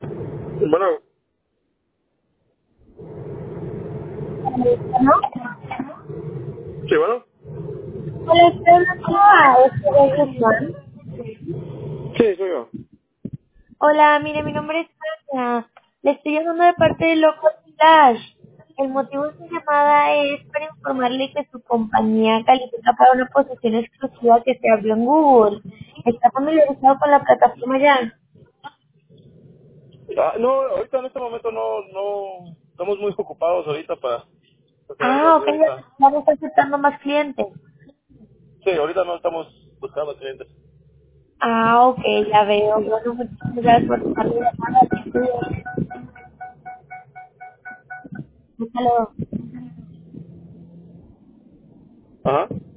Bueno, ¿No? sí, bueno. Hola, estoy hablando a Esther Guzmán. Sí, soy yo. Hola, mire, mi nombre es Tania. Le estoy llamando de parte de Loco Flash. El motivo de mi llamada es para informarle que su compañía califica para una posición exclusiva que se abrió en Google. ¿Está familiarizado con la plataforma ya? No, ahorita en este momento no estamos muy ocupados ahorita para hacer algo Ah, así ok, ahorita. ya no está aceptando más clientes. Sí, ahorita no estamos buscando clientes. Ah, ok, ya veo. Bueno, muchas gracias por tomar mi llamada. Hasta luego. Ajá.